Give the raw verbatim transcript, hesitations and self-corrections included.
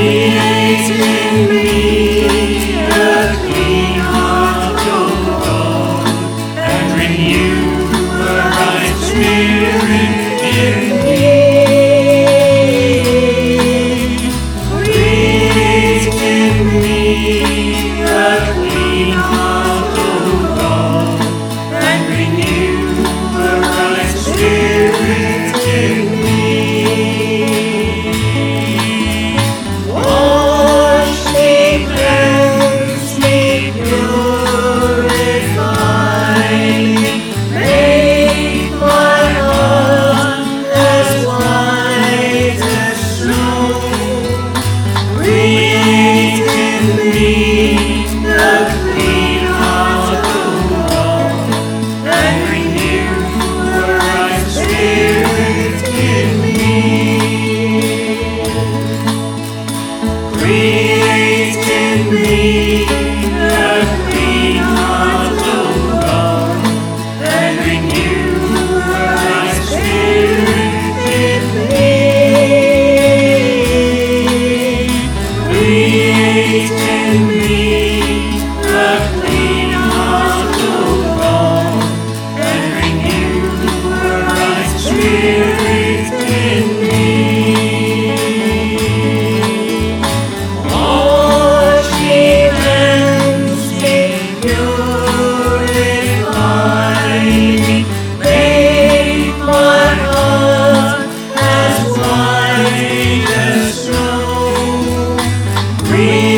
Create in me a clean heart, O God, and renew a right spirit in me. Create in me a clean heart, O God, and renew a right spirit in me. Wash me, cleanse me, purify me, make my heart as white as snow. Create in me a clean heart, O God, and renew a right spirit in me. Create in me a clean heart, O God, and renew a right spirit in me. Create in me a clean heart, O God, and renew a right spirit in me. Wash me, cleanse me, purify me, make my heart as white as snow. Create